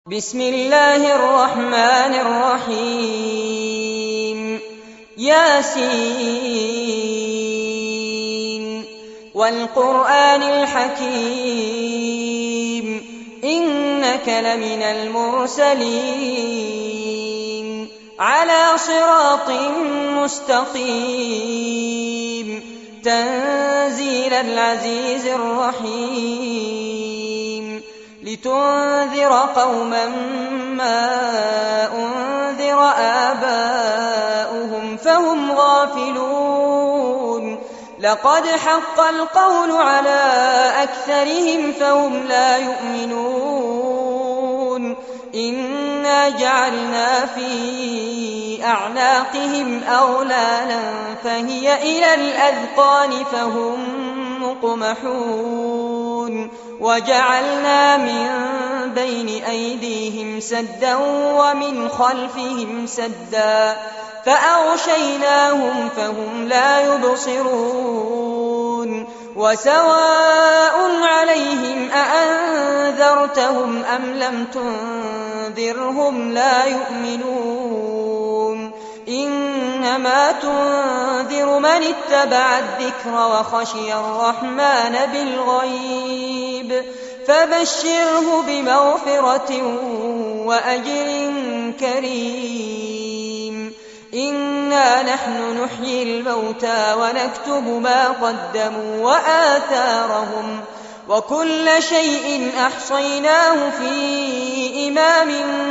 بسم الله الرحمن الرحيم ياسين والقرآن الحكيم إنك لمن المرسلين على صراط مستقيم تنزيل العزيز الرحيم لتنذر قوما ما أنذر آباؤهم فهم غافلون لقد حق القول على أكثرهم فهم لا يؤمنون إنا جعلنا في أعناقهم أغلالا فهي إلى الأذقان فهم مقمحون وجعلنا من بين أيديهم سدا ومن خلفهم سدا فأغشيناهم فهم لا يبصرون وسواء عليهم أأنذرتهم أم لم تنذرهم لا يؤمنون إنما تنذر من اتبع الذكر وخشي الرحمن بالغيب فبشره بمغفرة وأجر كريم إنا نحن نحيي الموتى ونكتب ما قدموا وآثارهم وكل شيء أحصيناه في إمام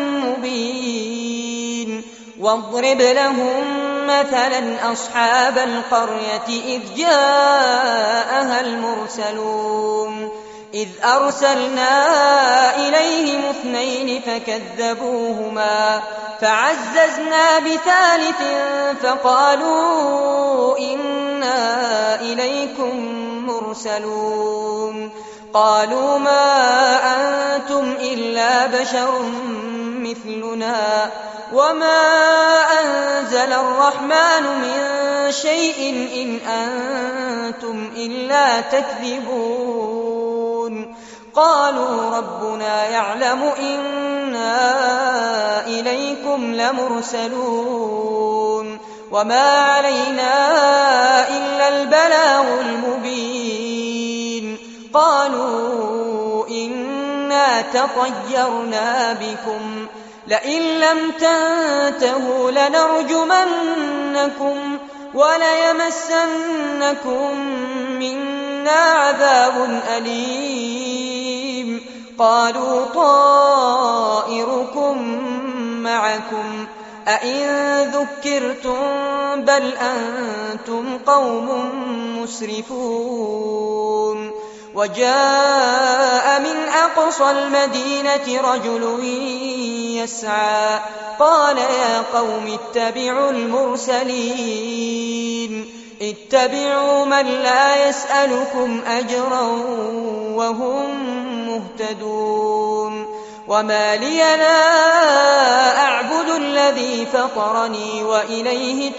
مبين واضرب لهم مثلا أصحاب القرية إذ جاءها المرسلون إذ أرسلنا إليهم 2 فكذبوهما فعززنا بثالث فقالوا إنا إليكم مرسلون قالوا ما أنتم إلا بشر مثلنا وما أنزل الرحمن من شيء إن أنتم إلا تكذبون قالوا ربنا يعلم إنا إليكم لمرسلون وما علينا إلا البلاغ المبين قالوا إنا تطيرنا بكم لئن لم تنتهوا لنرجمنكم وليمسنكم منا عذاب أليم قالوا طائركم معكم أئن ذكرتم بل أنتم قوم مسرفون وجاء من أقصى المدينة رجل يسعى قال يا قوم اتبعوا المرسلين اتبعوا من لا يسألكم أجرا وهم مهتدون وما لي لا أعبد الذي فطرني وإليه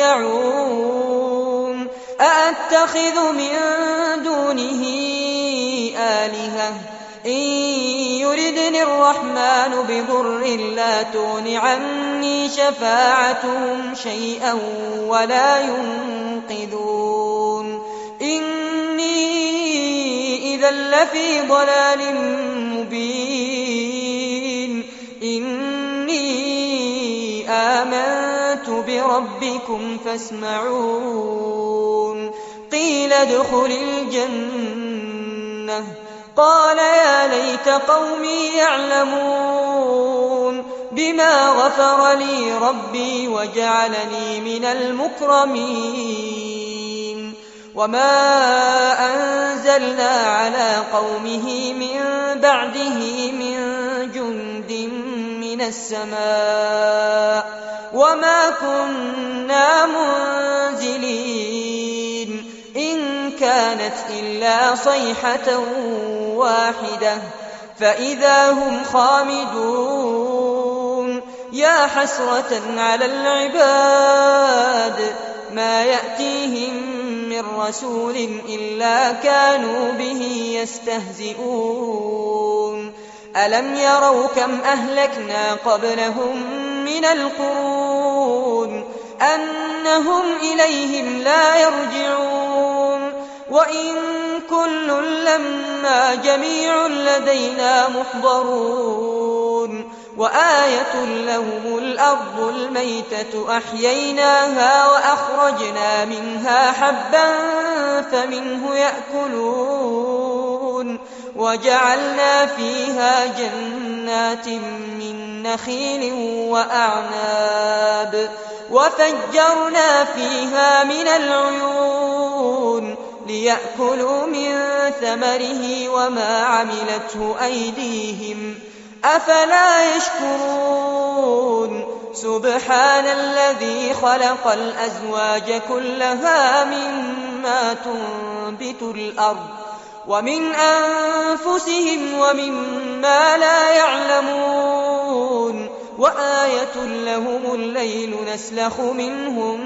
ترجعون أأتخذ من دونه آلهة إن يردني الرحمن بضر لا تغن عني شفاعتهم شيئا ولا ينقذون إني إذا لفي ضلال مبين إني آمنت بربكم فاسمعون قيل ادخل الجنة قال يا ليت قومي يعلمون بما غفر لي ربي وجعلني من المكرمين وما أنزلنا على قومه من بعده من جند من السماء وما كنا منزلين إن كانت إلا صيحة واحدة فإذا هم خامدون يا حسرة على العباد ما يأتيهم من رسول إلا كانوا به يستهزئون ألم يروا كم أهلكنا قبلهم من القرون أنهم إليهم لا يرجعون وإن كل لما جميع لدينا محضرون وآية لهم الأرض الميتة أحييناها وأخرجنا منها حبا فمنه يأكلون وجعلنا فيها جنات من نخيل وأعناب وفجرنا فيها من العيون ليأكلوا من ثمره وما عملته أيديهم أفلا يشكرون سبحان الذي خلق الأزواج كلها مما تنبت الأرض ومن أنفسهم ومما لا يعلمون وآية لهم الليل نسلخ منه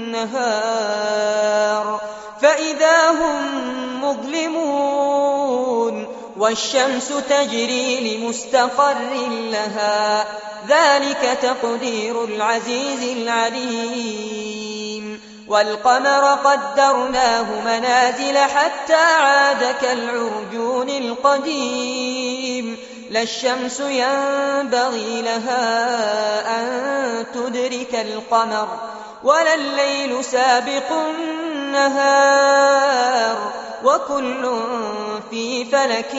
النهار فإذا هم مظلمون والشمس تجري لمستقر لها ذلك تقدير العزيز العليم والقمر قدرناه منازل حتى عاد كالعرجون القديم لا الشمس ينبغي لها أن تدرك القمر ولا الليل سابق النهار وكل في فلك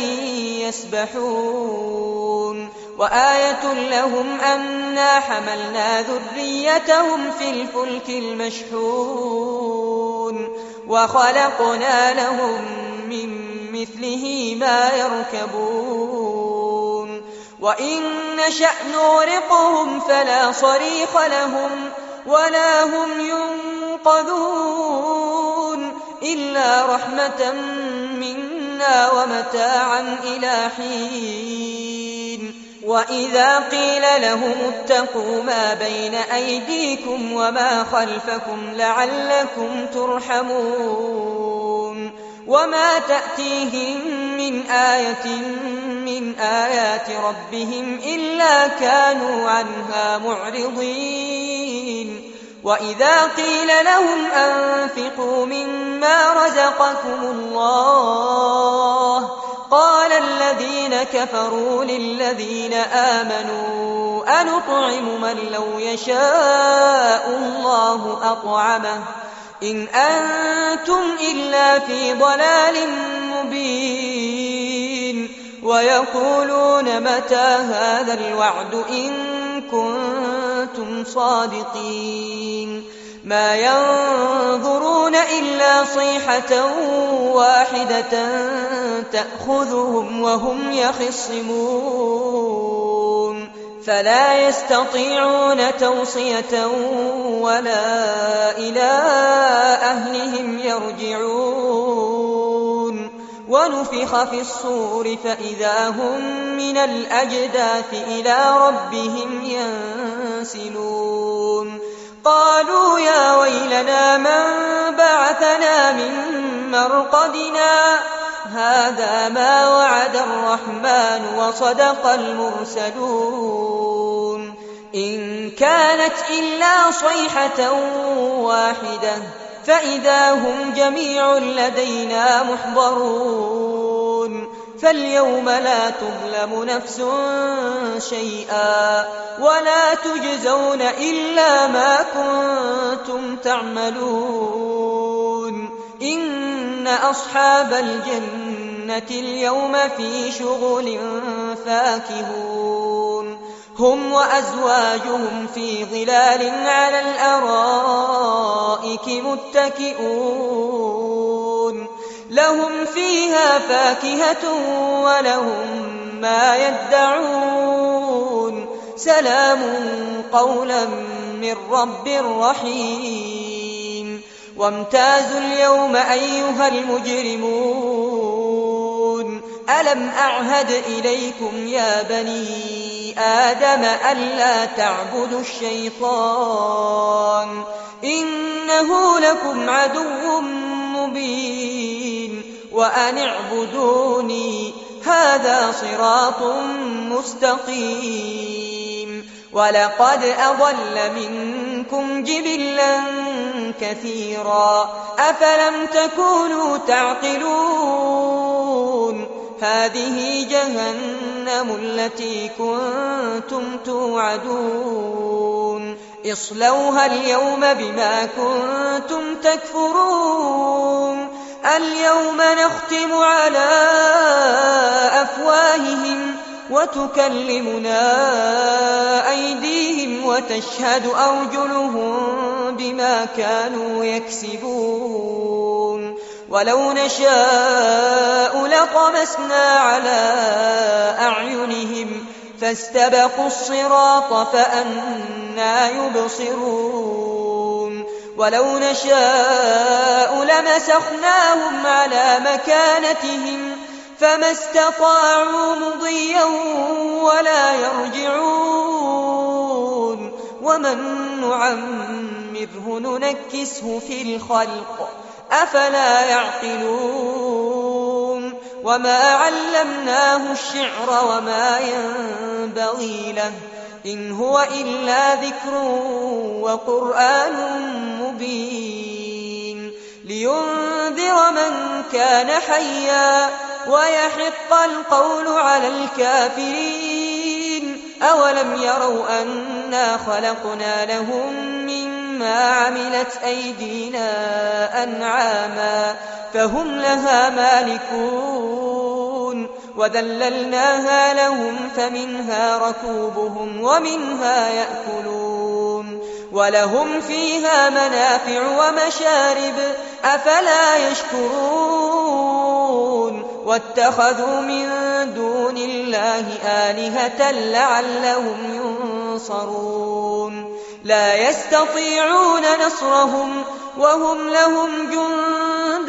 يسبحون وآية لهم أنا حملنا ذريتهم في الفلك المشحون وخلقنا لهم من مثله ما يركبون وإن نشأ نغرقهم فلا صريخ لهم ولا هم ينقذون إلا رحمة منا ومتاعا إلى حين وإذا قيل لهم اتقوا ما بين أيديكم وما خلفكم لعلكم ترحمون وما تأتيهم من آية من آيات ربهم إلا كانوا عنها معرضين وإذا قيل لهم أنفقوا مما رزقكم الله قال الذين كفروا للذين آمنوا أنطعم من لو يشاء الله أطعمه إن أنتم إلا في ضلال مبين ويقولون متى هذا الوعد إن كنتم صادقين ما ينظرون إلا صيحة واحدة تأخذهم وهم يخصمون فلا يستطيعون توصية ولا إلى أهلهم يرجعون ونفخ في الصور فإذا هم من الأجداث إلى ربهم ينسلون قالوا يا ويلنا من بعثنا من مرقدنا هذا ما وعد الرحمن وصدق المرسلون إن كانت إلا صيحة واحدة فإذا هم جميع لدينا محضرون فاليوم لا تظلم نفس شيئا ولا تجزون إلا ما كنتم تعملون إن أصحاب الجنة اليوم في شغل فاكهون هم وأزواجهم في ظلال على الأرائك متكئون لهم فيها فاكهة ولهم ما يدعون سلام قولا من رب رحيم وامتازوا اليوم أيها المجرمون ألم أعهد إليكم يا بني آدم ألا تعبدوا الشيطان إنه لكم عدو مبين وأن اعبدوني هذا صراط مستقيم ولقد أضل منكم جبلا كثيرا أفلم تكونوا تعقلون هذه جهنم التي كنتم توعدون اصلوها اليوم بما كنتم تكفرون اليوم نختم على أفواههم وتكلمنا أيديهم وتشهد أرجلهم بما كانوا يكسبون ولو نشاء لطمسنا على أعينهم فاستبقوا الصراط فأنى يبصرون ولو نشاء لمسخناهم على مكانتهم فما استطاعوا مضيا ولا يرجعون ومن نعمره ننكسه في الخلق أفلا يعقلون وما علمناه الشعر وما ينبغي له إن هو إلا ذكر وقرآن مبين لينذر من كان حيا ويحق القول على الكافرين أولم يروا أنا خلقنا لهم مما عملت أيدينا أنعاما فهم لها مالكون وذللناها لهم فمنها ركوبهم ومنها يأكلون ولهم فيها منافع ومشارب أفلا يشكرون واتخذوا من دون الله آلهة لعلهم ينصرون لا يستطيعون نصرهم وهم لهم جند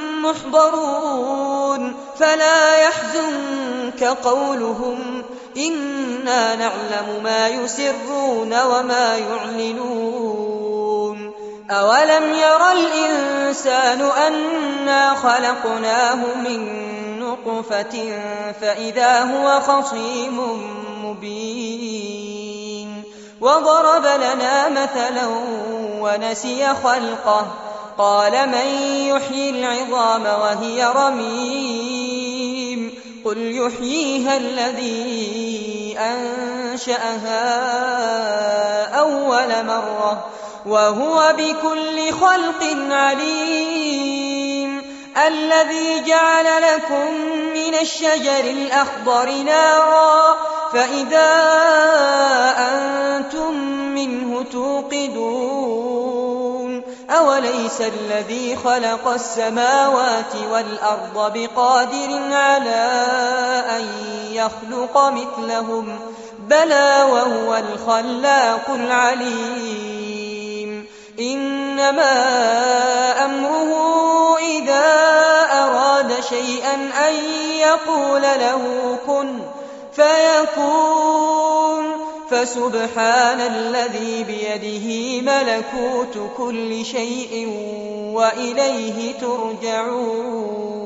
محضرون فلا يحزنك قولهم إنا نعلم ما يسرون وما يعلنون أولم ير الإنسان أنا خلقناه من نطفة فإذا هو خصيم مبين وضرب لنا مثلا ونسي خلقه قال من يحيي العظام وهي رميم قل يحييها الذي أنشأها أول مرة وهو بكل خلق عليم الذي جعل لكم من الشجر الأخضر نارا فإذا أنتم منه توقدون أوليس الذي خلق السماوات والأرض بقادر على أن يخلق مثلهم بلى وهو الخلاق العليم إنما أمره إذا أراد شيئا أن يقول له كن فيكون فسبحان الذي بيده ملكوت كل شيء وإليه ترجعون